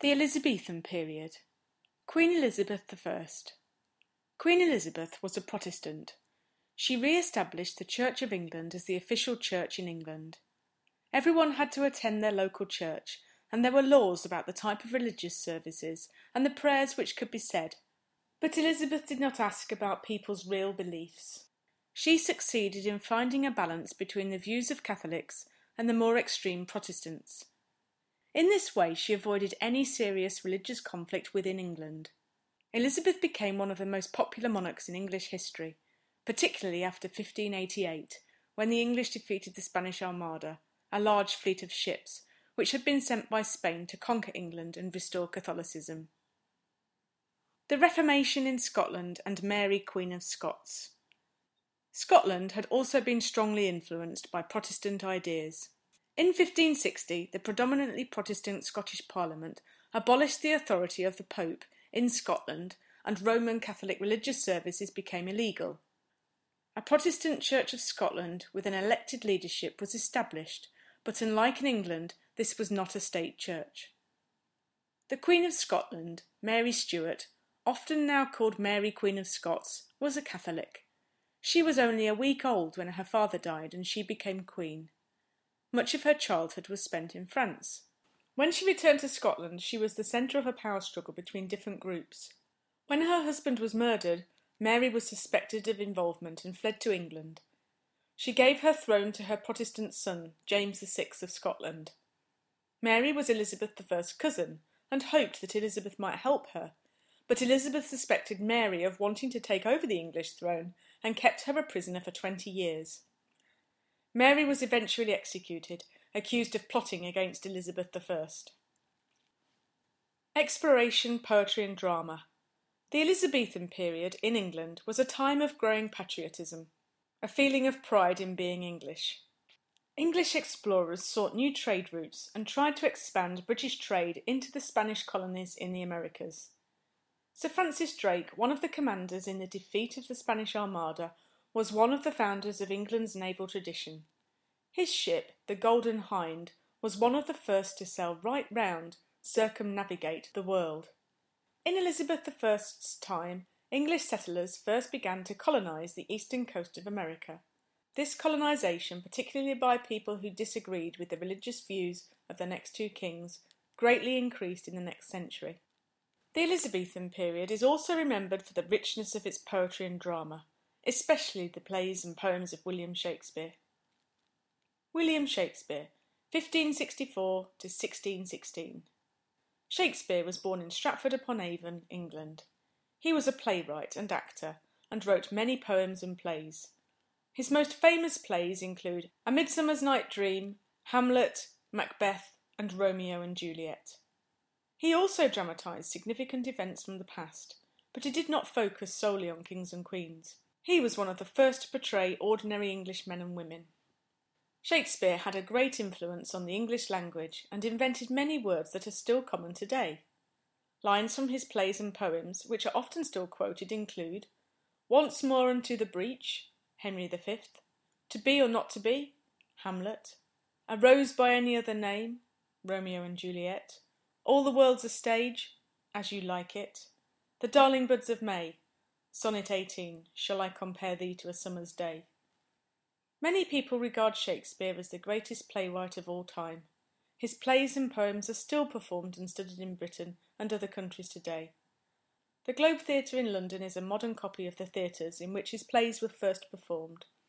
The Elizabethan period. Queen Elizabeth I. Queen Elizabeth was a Protestant. She re-established the Church of England as the official church in England. Everyone had to attend their local church, and there were laws about the type of religious services and the prayers which could be said. But Elizabeth did not ask about people's real beliefs. She succeeded in finding a balance between the views of Catholics and the more extreme Protestants. In this way, she avoided any serious religious conflict within England. Elizabeth became one of the most popular monarchs in English history, particularly after 1588, when the English defeated the Spanish Armada, a large fleet of ships, which had been sent by Spain to conquer England and restore Catholicism. The Reformation in Scotland and Mary, Queen of Scots. Scotland had also been strongly influenced by Protestant ideas. In 1560, the predominantly Protestant Scottish Parliament abolished the authority of the Pope in Scotland, and Roman Catholic religious services became illegal. A Protestant Church of Scotland with an elected leadership was established, but unlike in England, this was not a state church. The Queen of Scotland, Mary Stuart, often now called Mary Queen of Scots, was a Catholic. She was only a week old when her father died and she became queen. Much of her childhood was spent in France. When she returned to Scotland, she was the centre of a power struggle between different groups. When her husband was murdered, Mary was suspected of involvement and fled to England. She gave her throne to her Protestant son, James VI of Scotland. Mary was Elizabeth I's cousin and hoped that Elizabeth might help her, but Elizabeth suspected Mary of wanting to take over the English throne and kept her a prisoner for 20 years. Mary was eventually executed, accused of plotting against Elizabeth I. Exploration, poetry and drama. The Elizabethan period in England was a time of growing patriotism, a feeling of pride in being English. English explorers sought new trade routes and tried to expand British trade into the Spanish colonies in the Americas. Sir Francis Drake, one of the commanders in the defeat of the Spanish Armada, was one of the founders of England's naval tradition. His ship, the Golden Hind, was one of the first to sail right round, circumnavigate the world. In Elizabeth I's time, English settlers first began to colonise the eastern coast of America. This colonisation, particularly by people who disagreed with the religious views of the next two kings, greatly increased in the next century. The Elizabethan period is also remembered for the richness of its poetry and drama, especially the plays and poems of William Shakespeare. William Shakespeare, 1564 to 1616. Shakespeare was born in Stratford-upon-Avon, England. He was a playwright and actor, and wrote many poems and plays. His most famous plays include A Midsummer Night's Dream, Hamlet, Macbeth, and Romeo and Juliet. He also dramatised significant events from the past, but he did not focus solely on kings and queens. He was one of the first to portray ordinary English men and women. Shakespeare had a great influence on the English language and invented many words that are still common today. Lines from his plays and poems, which are often still quoted, include Once more unto the breach, Henry V, To be or not to be, Hamlet, A rose by any other name, Romeo and Juliet, All the world's a stage, As You Like It, The Darling Buds of May, Sonnet 18, Shall I compare thee to a summer's day? Many people regard Shakespeare as the greatest playwright of all time. His plays and poems are still performed and studied in Britain and other countries today. The Globe Theatre in London is a modern copy of the theatres in which his plays were first performed.